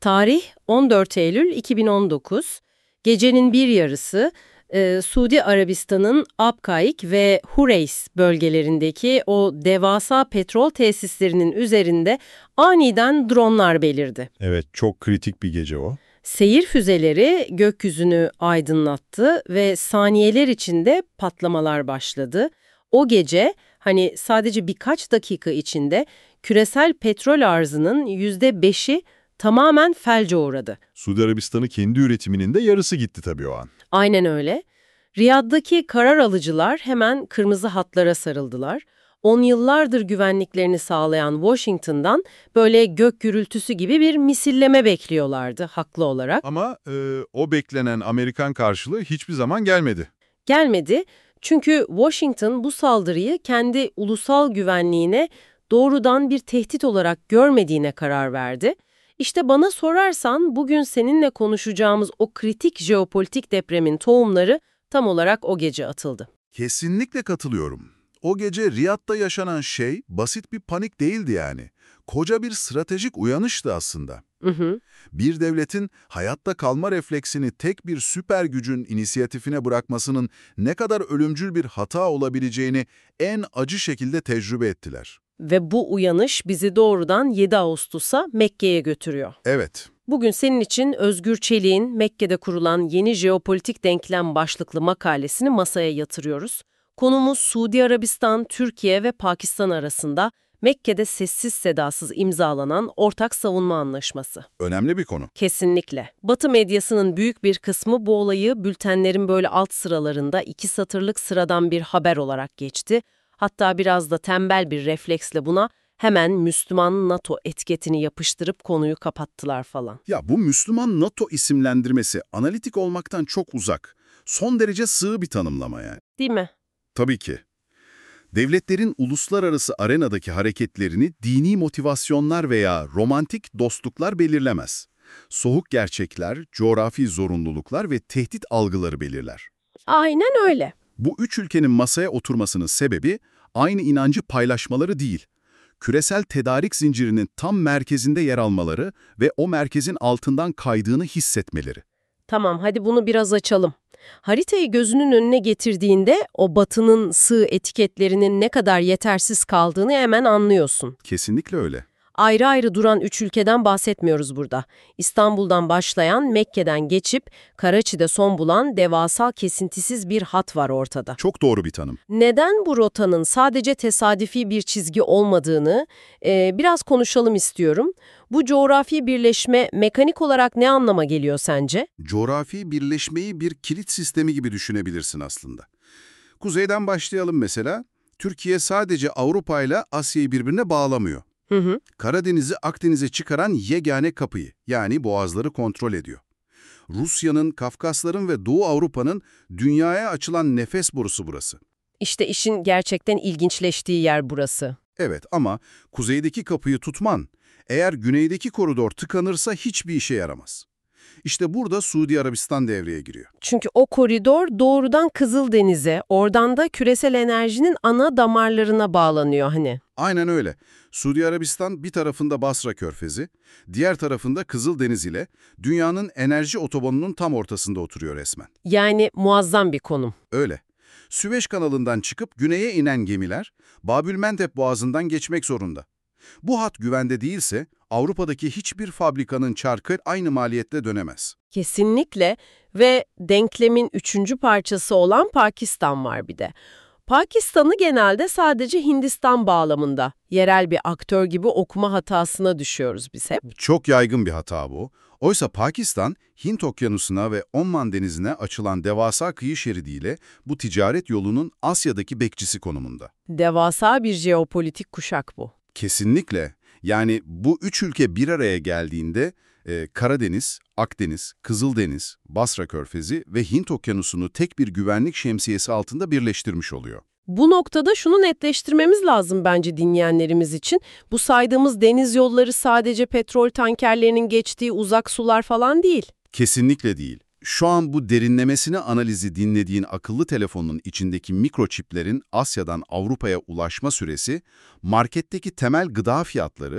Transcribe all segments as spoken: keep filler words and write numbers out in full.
Tarih on dört Eylül iki bin on dokuz. Gecenin bir yarısı e, Suudi Arabistan'ın Abqaiq ve Hureys bölgelerindeki o devasa petrol tesislerinin üzerinde aniden dronlar belirdi. Evet, çok kritik bir gece o. Seyir füzeleri gökyüzünü aydınlattı ve saniyeler içinde patlamalar başladı. O gece hani sadece birkaç dakika içinde küresel petrol arzının yüzde beşi tamamen felce uğradı. Suudi Arabistan'ın kendi üretiminin de yarısı gitti tabii o an. Aynen öyle. Riyad'daki karar alıcılar hemen kırmızı hatlara sarıldılar. On yıllardır güvenliklerini sağlayan Washington'dan böyle gök gürültüsü gibi bir misilleme bekliyorlardı haklı olarak. Ama e, o beklenen Amerikan karşılığı hiçbir zaman gelmedi. Gelmedi çünkü Washington bu saldırıyı kendi ulusal güvenliğine doğrudan bir tehdit olarak görmediğine karar verdi. İşte bana sorarsan bugün seninle konuşacağımız o kritik jeopolitik depremin tohumları tam olarak o gece atıldı. Kesinlikle katılıyorum. O gece Riyad'da yaşanan şey basit bir panik değildi yani. Koca bir stratejik uyanıştı aslında. Hı hı. Bir devletin hayatta kalma refleksini tek bir süper gücün inisiyatifine bırakmasının ne kadar ölümcül bir hata olabileceğini en acı şekilde tecrübe ettiler. Ve bu uyanış bizi doğrudan yedi Ağustos'a Mekke'ye götürüyor. Evet. Bugün senin için Özgür Çelik'in Mekke'de kurulan yeni jeopolitik denklem başlıklı makalesini masaya yatırıyoruz. Konumuz Suudi Arabistan, Türkiye ve Pakistan arasında Mekke'de sessiz sedasız imzalanan ortak savunma anlaşması. Önemli bir konu. Kesinlikle. Batı medyasının büyük bir kısmı bu olayı bültenlerin böyle alt sıralarında iki satırlık sıradan bir haber olarak geçti. Hatta biraz da tembel bir refleksle buna hemen Müslüman NATO etiketini yapıştırıp konuyu kapattılar falan. Ya bu Müslüman NATO isimlendirmesi analitik olmaktan çok uzak. Son derece sığ bir tanımlama yani. Değil mi? Tabii ki. Devletlerin uluslararası arenadaki hareketlerini dini motivasyonlar veya romantik dostluklar belirlemez. Soğuk gerçekler, coğrafi zorunluluklar ve tehdit algıları belirler. Aynen öyle. Bu üç ülkenin masaya oturmasının sebebi aynı inancı paylaşmaları değil, küresel tedarik zincirinin tam merkezinde yer almaları ve o merkezin altından kaydığını hissetmeleri. Tamam, hadi bunu biraz açalım. Haritayı gözünün önüne getirdiğinde o Batı'nın sığ etiketlerinin ne kadar yetersiz kaldığını hemen anlıyorsun. Kesinlikle öyle. Ayrı ayrı duran üç ülkeden bahsetmiyoruz burada. İstanbul'dan başlayan, Mekke'den geçip Karaçi'de son bulan devasa kesintisiz bir hat var ortada. Çok doğru bir tanım. Neden bu rotanın sadece tesadüfi bir çizgi olmadığını e, biraz konuşalım istiyorum. Bu coğrafi birleşme mekanik olarak ne anlama geliyor sence? Coğrafi birleşmeyi bir kilit sistemi gibi düşünebilirsin aslında. Kuzeyden başlayalım mesela. Türkiye sadece Avrupa ile Asya'yı birbirine bağlamıyor. Hı hı. Karadeniz'i Akdeniz'e çıkaran yegane kapıyı, yani boğazları kontrol ediyor. Rusya'nın, Kafkasların ve Doğu Avrupa'nın dünyaya açılan nefes borusu burası. İşte işin gerçekten ilginçleştiği yer burası. Evet, ama kuzeydeki kapıyı tutman, eğer güneydeki koridor tıkanırsa hiçbir işe yaramaz. İşte burada Suudi Arabistan devreye giriyor. Çünkü o koridor doğrudan Kızıldeniz'e, oradan da küresel enerjinin ana damarlarına bağlanıyor hani. Aynen öyle. Suudi Arabistan bir tarafında Basra Körfezi, diğer tarafında Kızıldeniz ile dünyanın enerji otobanının tam ortasında oturuyor resmen. Yani muazzam bir konum. Öyle. Süveyş kanalından çıkıp güneye inen gemiler Babülmendeb Boğazı'ndan geçmek zorunda. Bu hat güvende değilse Avrupa'daki hiçbir fabrikanın çarkı aynı maliyetle dönemez. Kesinlikle ve denklemin üçüncü parçası olan Pakistan var bir de. Pakistan'ı genelde sadece Hindistan bağlamında, yerel bir aktör gibi okuma hatasına düşüyoruz biz hep. Çok yaygın bir hata bu. Oysa Pakistan, Hint Okyanusu'na ve Oman Denizi'ne açılan devasa kıyı şeridiyle bu ticaret yolunun Asya'daki bekçisi konumunda. Devasa bir jeopolitik kuşak bu. Kesinlikle. Yani bu üç ülke bir araya geldiğinde e, Karadeniz, Akdeniz, Kızıldeniz, Basra Körfezi ve Hint Okyanusu'nu tek bir güvenlik şemsiyesi altında birleştirmiş oluyor. Bu noktada şunu netleştirmemiz lazım bence dinleyenlerimiz için. Bu saydığımız deniz yolları sadece petrol tankerlerinin geçtiği uzak sular falan değil. Kesinlikle değil. Şu an bu derinlemesine analizi dinlediğin akıllı telefonun içindeki mikroçiplerin Asya'dan Avrupa'ya ulaşma süresi, marketteki temel gıda fiyatları,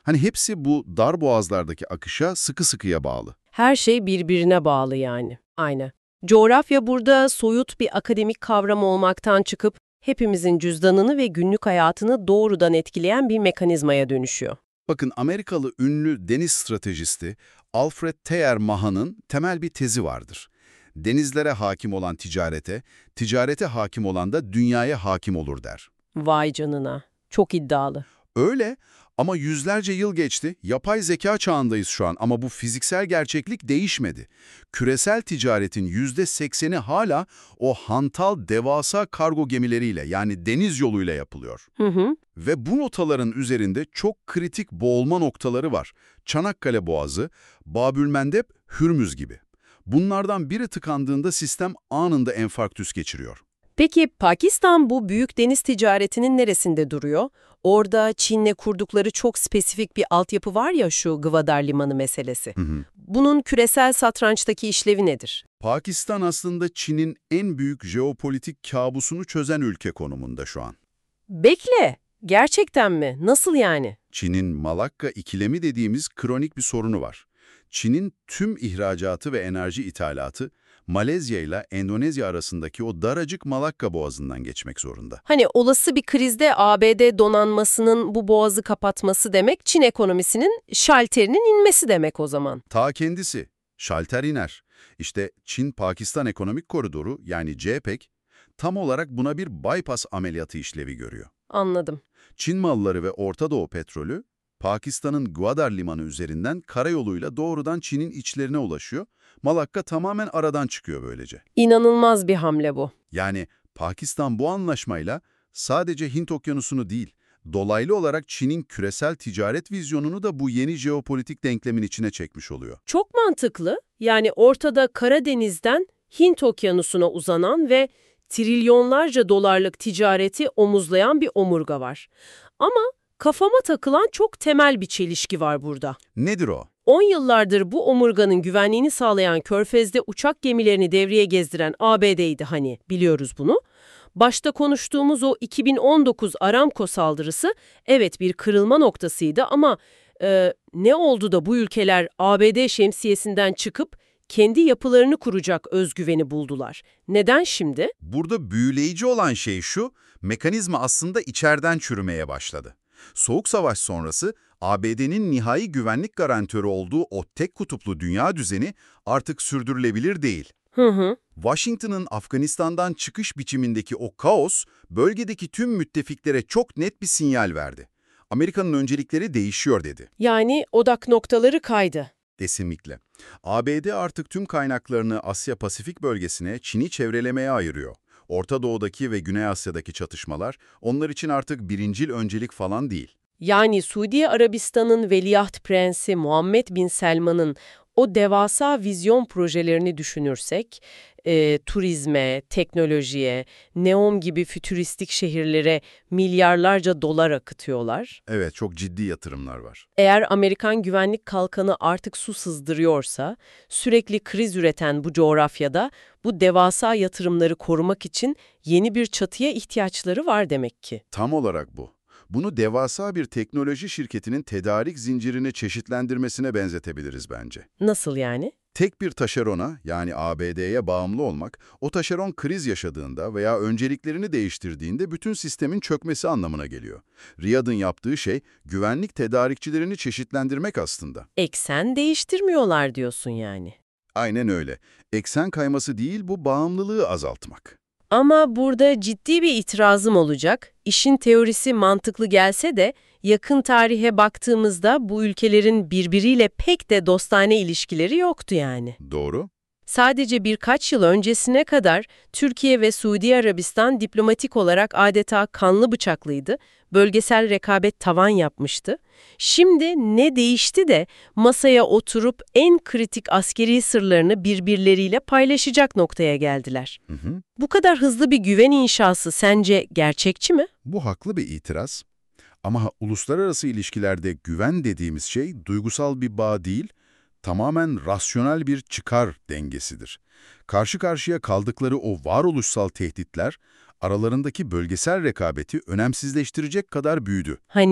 Hani hepsi bu dar boğazlardaki akışa sıkı sıkıya bağlı. Her şey birbirine bağlı yani. Aynı. Coğrafya burada soyut bir akademik kavram olmaktan çıkıp hepimizin cüzdanını ve günlük hayatını doğrudan etkileyen bir mekanizmaya dönüşüyor. Bakın Amerikalı ünlü deniz stratejisti Alfred Thayer Maha'nın temel bir tezi vardır. Denizlere hakim olan ticarete, ticarete hakim olan da dünyaya hakim olur der. Vay canına. Çok iddialı. Öyle ama yüzlerce yıl geçti, yapay zeka çağındayız şu an ama bu fiziksel gerçeklik değişmedi. Küresel ticaretin yüzde sekseni hala o hantal devasa kargo gemileriyle yani deniz yoluyla yapılıyor. Hı hı. Ve bu notaların üzerinde çok kritik boğulma noktaları var. Çanakkale Boğazı, Babülmendeb, Hürmüz gibi. Bunlardan biri tıkandığında sistem anında enfarktüs geçiriyor. Peki Pakistan bu büyük deniz ticaretinin neresinde duruyor? Orada Çin'le kurdukları çok spesifik bir altyapı var ya, şu Gwadar Limanı meselesi. Hı hı. Bunun küresel satrançtaki işlevi nedir? Pakistan aslında Çin'in en büyük jeopolitik kabusunu çözen ülke konumunda şu an. Bekle, gerçekten mi? Nasıl yani? Çin'in Malakka ikilemi dediğimiz kronik bir sorunu var. Çin'in tüm ihracatı ve enerji ithalatı Malezya ile Endonezya arasındaki o daracık Malakka Boğazı'ndan geçmek zorunda. Hani olası bir krizde A B D donanmasının bu boğazı kapatması demek, Çin ekonomisinin şalterinin inmesi demek o zaman. Ta kendisi, şalter iner. İşte Çin-Pakistan Ekonomik Koridoru yani CEPEC tam olarak buna bir bypass ameliyatı işlevi görüyor. Anladım. Çin malları ve Orta Doğu petrolü Pakistan'ın Gwadar Limanı üzerinden karayoluyla doğrudan Çin'in içlerine ulaşıyor. Malakka tamamen aradan çıkıyor böylece. İnanılmaz bir hamle bu. Yani Pakistan bu anlaşmayla sadece Hint Okyanusu'nu değil, dolaylı olarak Çin'in küresel ticaret vizyonunu da bu yeni jeopolitik denklemin içine çekmiş oluyor. Çok mantıklı. Yani ortada Karadeniz'den Hint Okyanusu'na uzanan ve trilyonlarca dolarlık ticareti omuzlayan bir omurga var. Ama kafama takılan çok temel bir çelişki var burada. Nedir o? on yıllardır bu omurganın güvenliğini sağlayan Körfez'de uçak gemilerini devreye gezdiren A B D'ydi hani, biliyoruz bunu. Başta konuştuğumuz o iki bin on dokuz Aramco saldırısı evet bir kırılma noktasıydı ama e, ne oldu da bu ülkeler A B D şemsiyesinden çıkıp kendi yapılarını kuracak özgüveni buldular? Neden şimdi? Burada büyüleyici olan şey şu, mekanizma aslında içeriden çürümeye başladı. Soğuk Savaş sonrası A B D'nin nihai güvenlik garantörü olduğu o tek kutuplu dünya düzeni artık sürdürülebilir değil. Hı hı. Washington'ın Afganistan'dan çıkış biçimindeki o kaos, bölgedeki tüm müttefiklere çok net bir sinyal verdi. Amerika'nın öncelikleri değişiyor dedi. Yani odak noktaları kaydı. Kesinlikle. A B D artık tüm kaynaklarını Asya-Pasifik bölgesine, Çin'i çevrelemeye ayırıyor. Orta Doğu'daki ve Güney Asya'daki çatışmalar onlar için artık birincil öncelik falan değil. Yani Suudi Arabistan'ın Veliaht Prensi Muhammed Bin Selman'ın o devasa vizyon projelerini düşünürsek, e, turizme, teknolojiye, Neom gibi fütüristik şehirlere milyarlarca dolar akıtıyorlar. Evet, çok ciddi yatırımlar var. Eğer Amerikan güvenlik kalkanı artık su sızdırıyorsa, sürekli kriz üreten bu coğrafyada bu devasa yatırımları korumak için yeni bir çatıya ihtiyaçları var demek ki. Tam olarak bu. Bunu devasa bir teknoloji şirketinin tedarik zincirini çeşitlendirmesine benzetebiliriz bence. Nasıl yani? Tek bir taşerona yani A B D'ye bağımlı olmak, o taşeron kriz yaşadığında veya önceliklerini değiştirdiğinde bütün sistemin çökmesi anlamına geliyor. Riyad'ın yaptığı şey güvenlik tedarikçilerini çeşitlendirmek aslında. Eksen değiştirmiyorlar diyorsun yani. Aynen öyle. Eksen kayması değil, bu bağımlılığı azaltmak. Ama burada ciddi bir itirazım olacak. İşin teorisi mantıklı gelse de yakın tarihe baktığımızda bu ülkelerin birbiriyle pek de dostane ilişkileri yoktu yani. Doğru. Sadece birkaç yıl öncesine kadar Türkiye ve Suudi Arabistan diplomatik olarak adeta kanlı bıçaklıydı, bölgesel rekabet tavan yapmıştı. Şimdi ne değişti de masaya oturup en kritik askeri sırlarını birbirleriyle paylaşacak noktaya geldiler. Hı hı. Bu kadar hızlı bir güven inşası sence gerçekçi mi? Bu haklı bir itiraz. Ama uluslararası ilişkilerde güven dediğimiz şey duygusal bir bağ değil, tamamen rasyonel bir çıkar dengesidir. Karşı karşıya kaldıkları o varoluşsal tehditler, aralarındaki bölgesel rekabeti önemsizleştirecek kadar büyüdü. Hani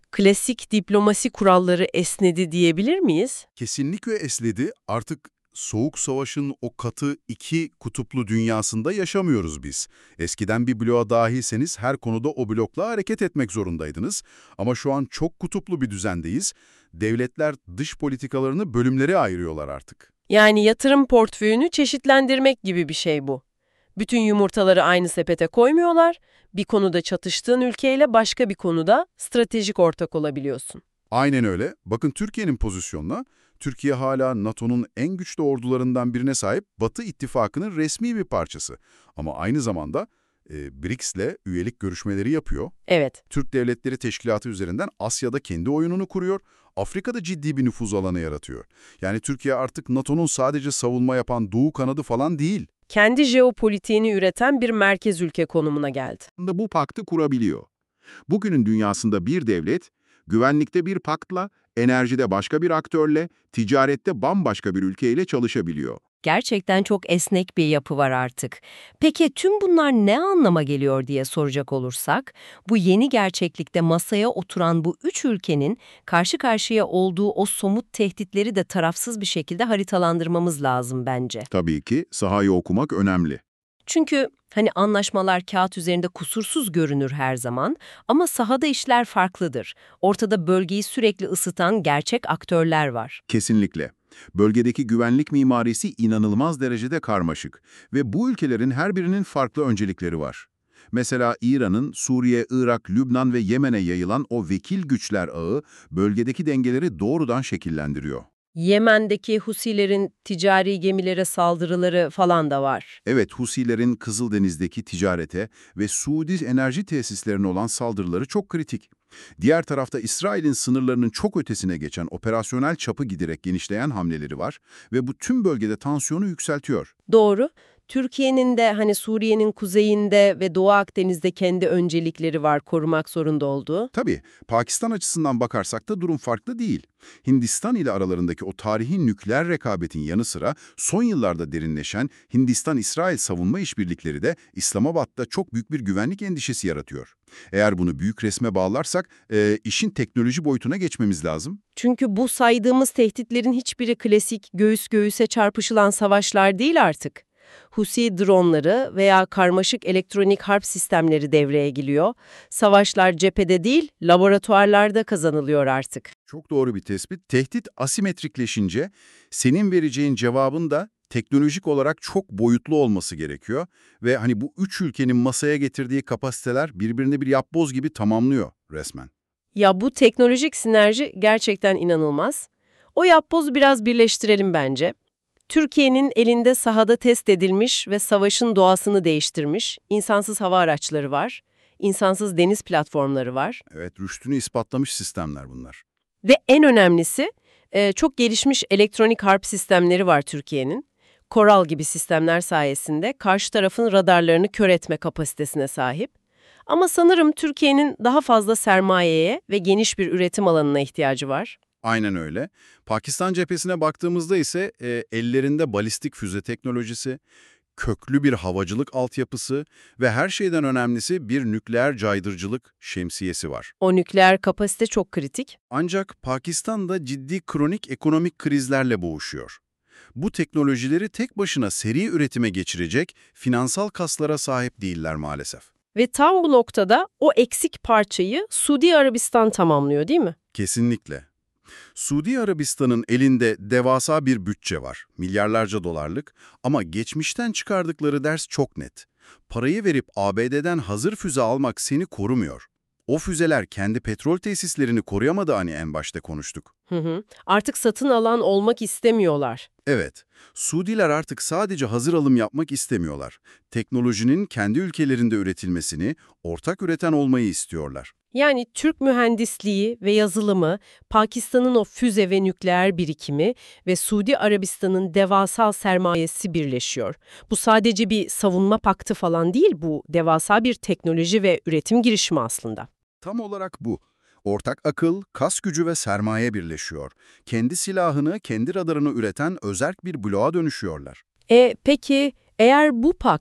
klasik diplomasi kuralları esnedi diyebilir miyiz? Kesinlikle esledi. Artık Soğuk Savaş'ın o katı iki kutuplu dünyasında yaşamıyoruz biz. Eskiden bir bloğa dahilseniz her konuda o blokla hareket etmek zorundaydınız. Ama şu an çok kutuplu bir düzendeyiz. Devletler dış politikalarını bölümlere ayırıyorlar artık. Yani yatırım portföyünü çeşitlendirmek gibi bir şey bu. Bütün yumurtaları aynı sepete koymuyorlar. Bir konuda çatıştığın ülkeyle başka bir konuda stratejik ortak olabiliyorsun. Aynen öyle. Bakın Türkiye'nin pozisyonuna. Türkiye hala NATO'nun en güçlü ordularından birine sahip Batı İttifakı'nın resmi bir parçası. Ama aynı zamanda e, B R I C S'le üyelik görüşmeleri yapıyor. Evet. Türk Devletleri Teşkilatı üzerinden Asya'da kendi oyununu kuruyor. Afrika'da ciddi bir nüfuz alanı yaratıyor. Yani Türkiye artık NATO'nun sadece savunma yapan Doğu kanadı falan değil. Kendi jeopolitiğini üreten bir merkez ülke konumuna geldi. Da bu paktı kurabiliyor. Bugünün dünyasında bir devlet, güvenlikte bir paktla, enerjide başka bir aktörle, ticarette bambaşka bir ülkeyle çalışabiliyor. Gerçekten çok esnek bir yapı var artık. Peki tüm bunlar ne anlama geliyor diye soracak olursak, bu yeni gerçeklikte masaya oturan bu üç ülkenin karşı karşıya olduğu o somut tehditleri de tarafsız bir şekilde haritalandırmamız lazım bence. Tabii ki sahayı okumak önemli. Çünkü hani anlaşmalar kağıt üzerinde kusursuz görünür her zaman ama sahada işler farklıdır. Ortada bölgeyi sürekli ısıtan gerçek aktörler var. Kesinlikle. Bölgedeki güvenlik mimarisi inanılmaz derecede karmaşık ve bu ülkelerin her birinin farklı öncelikleri var. Mesela İran'ın Suriye, Irak, Lübnan ve Yemen'e yayılan o vekil güçler ağı bölgedeki dengeleri doğrudan şekillendiriyor. Yemen'deki Husilerin ticari gemilere saldırıları falan da var. Evet, Husilerin Kızıldeniz'deki ticarete ve Suudi enerji tesislerine olan saldırıları çok kritik. Diğer tarafta İsrail'in sınırlarının çok ötesine geçen operasyonel çapı giderek genişleyen hamleleri var ve bu tüm bölgede tansiyonu yükseltiyor. Doğru. Türkiye'nin de hani Suriye'nin kuzeyinde ve Doğu Akdeniz'de kendi öncelikleri var korumak zorunda olduğu. Tabii, Pakistan açısından bakarsak da durum farklı değil. Hindistan ile aralarındaki o tarihi nükleer rekabetin yanı sıra son yıllarda derinleşen Hindistan-İsrail savunma işbirlikleri de İslamabad'da çok büyük bir güvenlik endişesi yaratıyor. Eğer bunu büyük resme bağlarsak e, işin teknoloji boyutuna geçmemiz lazım. Çünkü bu saydığımız tehditlerin hiçbiri klasik göğüs göğüse çarpışılan savaşlar değil artık. Husi dronları veya karmaşık elektronik harp sistemleri devreye giriyor. Savaşlar cephede değil, laboratuvarlarda kazanılıyor artık. Çok doğru bir tespit. Tehdit asimetrikleşince senin vereceğin cevabın da teknolojik olarak çok boyutlu olması gerekiyor. Ve hani bu üç ülkenin masaya getirdiği kapasiteler birbirini bir yapboz gibi tamamlıyor resmen. Ya bu teknolojik sinerji gerçekten inanılmaz. O yapbozu biraz birleştirelim bence. Türkiye'nin elinde sahada test edilmiş ve savaşın doğasını değiştirmiş insansız hava araçları var, insansız deniz platformları var Evet, rüştünü ispatlamış sistemler bunlar. ve en önemlisi e, çok gelişmiş elektronik harp sistemleri var Türkiye'nin. Koral gibi sistemler sayesinde karşı tarafın radarlarını kör etme kapasitesine sahip. Ama sanırım Türkiye'nin daha fazla sermayeye ve geniş bir üretim alanına ihtiyacı var. Aynen öyle. Pakistan cephesine baktığımızda ise e, ellerinde balistik füze teknolojisi, köklü bir havacılık altyapısı ve her şeyden önemlisi bir nükleer caydırıcılık şemsiyesi var. O nükleer kapasite çok kritik. Ancak Pakistan da ciddi kronik ekonomik krizlerle boğuşuyor. Bu teknolojileri tek başına seri üretime geçirecek finansal kaslara sahip değiller maalesef. Ve tam bu noktada o eksik parçayı Suudi Arabistan tamamlıyor, değil mi? Kesinlikle. Suudi Arabistan'ın elinde devasa bir bütçe var, milyarlarca dolarlık ama geçmişten çıkardıkları ders çok net. Parayı verip A B D'den hazır füze almak seni korumuyor. O füzeler kendi petrol tesislerini koruyamadı hani en başta konuştuk. Hı hı. Artık satın alan olmak istemiyorlar. Evet, Suudiler artık sadece hazır alım yapmak istemiyorlar. Teknolojinin kendi ülkelerinde üretilmesini, ortak üreten olmayı istiyorlar. Yani Türk mühendisliği ve yazılımı, Pakistan'ın o füze ve nükleer birikimi ve Suudi Arabistan'ın devasa sermayesi birleşiyor. Bu sadece bir savunma paktı falan değil, bu devasa bir teknoloji ve üretim girişimi aslında. Tam olarak bu. Ortak akıl, kas gücü ve sermaye birleşiyor. Kendi silahını, kendi radarını üreten özerk bir bloğa dönüşüyorlar. E peki eğer bu pakt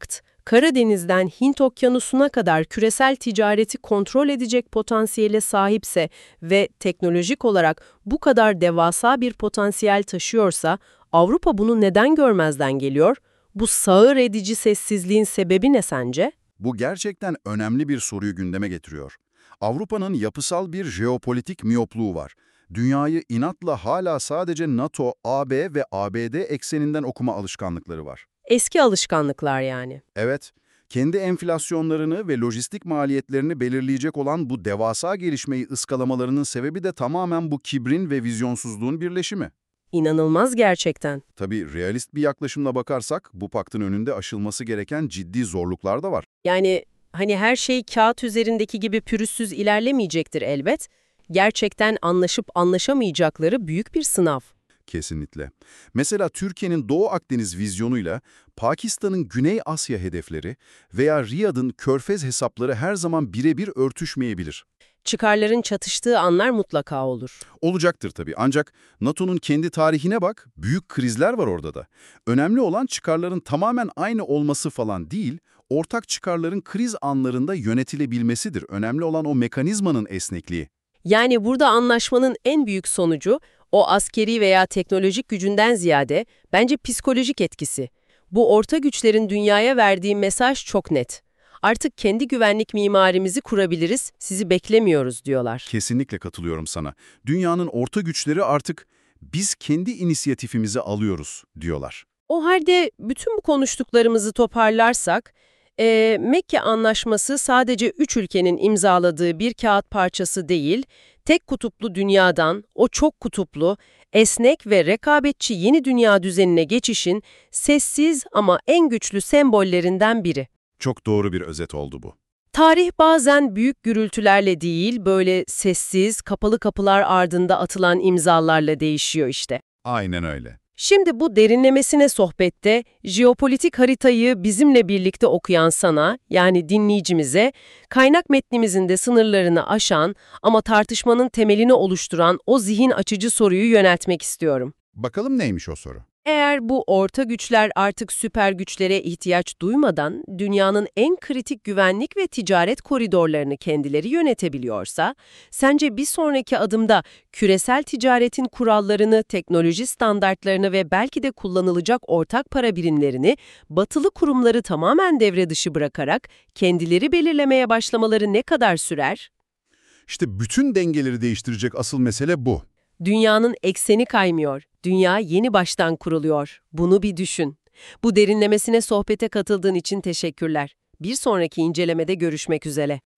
Karadeniz'den Hint Okyanusu'na kadar küresel ticareti kontrol edecek potansiyele sahipse ve teknolojik olarak bu kadar devasa bir potansiyel taşıyorsa, Avrupa bunu neden görmezden geliyor? Bu sağır edici sessizliğin sebebi ne sence? Bu gerçekten önemli bir soruyu gündeme getiriyor. Avrupa'nın yapısal bir jeopolitik miyopluğu var. Dünyayı inatla hala sadece NATO, A B ve A B D ekseninden okuma alışkanlıkları var. Eski alışkanlıklar yani. Evet, kendi enflasyonlarını ve lojistik maliyetlerini belirleyecek olan bu devasa gelişmeyi ıskalamalarının sebebi de tamamen bu kibrin ve vizyonsuzluğun birleşimi. İnanılmaz gerçekten. Tabii realist bir yaklaşımla bakarsak bu paktın önünde aşılması gereken ciddi zorluklar da var. Yani hani her şey kağıt üzerindeki gibi pürüzsüz ilerlemeyecektir elbet. Gerçekten anlaşıp anlaşamayacakları büyük bir sınav. Kesinlikle. Mesela Türkiye'nin Doğu Akdeniz vizyonuyla Pakistan'ın Güney Asya hedefleri veya Riyad'ın Körfez hesapları her zaman birebir örtüşmeyebilir. Çıkarların çatıştığı anlar mutlaka olur. Olacaktır tabii. Ancak NATO'nun kendi tarihine bak, büyük krizler var orada da. Önemli olan çıkarların tamamen aynı olması falan değil, ortak çıkarların kriz anlarında yönetilebilmesidir. Önemli olan o mekanizmanın esnekliği. Yani burada anlaşmanın en büyük sonucu o askeri veya teknolojik gücünden ziyade bence psikolojik etkisi. Bu orta güçlerin dünyaya verdiği mesaj çok net. Artık kendi güvenlik mimarimizi kurabiliriz, sizi beklemiyoruz diyorlar. Kesinlikle katılıyorum sana. Dünyanın orta güçleri artık biz kendi inisiyatifimizi alıyoruz diyorlar. O halde bütün bu konuştuklarımızı toparlarsak, e, Mekke Anlaşması sadece üç ülkenin imzaladığı bir kağıt parçası değil, tek kutuplu dünyadan o çok kutuplu, esnek ve rekabetçi yeni dünya düzenine geçişin sessiz ama en güçlü sembollerinden biri. Çok doğru bir özet oldu bu. Tarih bazen büyük gürültülerle değil, böyle sessiz, kapalı kapılar ardında atılan imzalarla değişiyor işte. Aynen öyle. Şimdi bu derinlemesine sohbette jeopolitik haritayı bizimle birlikte okuyan sana, yani dinleyicimize, kaynak metnimizin de sınırlarını aşan ama tartışmanın temelini oluşturan o zihin açıcı soruyu yöneltmek istiyorum. Bakalım neymiş o soru? Eğer bu orta güçler artık süper güçlere ihtiyaç duymadan dünyanın en kritik güvenlik ve ticaret koridorlarını kendileri yönetebiliyorsa, sence bir sonraki adımda küresel ticaretin kurallarını, teknoloji standartlarını ve belki de kullanılacak ortak para birimlerini batılı kurumları tamamen devre dışı bırakarak kendileri belirlemeye başlamaları ne kadar sürer? İşte bütün dengeleri değiştirecek asıl mesele bu. Dünyanın ekseni kaymıyor. Dünya yeni baştan kuruluyor. Bunu bir düşün. Bu derinlemesine sohbete katıldığın için teşekkürler. Bir sonraki incelemede görüşmek üzere.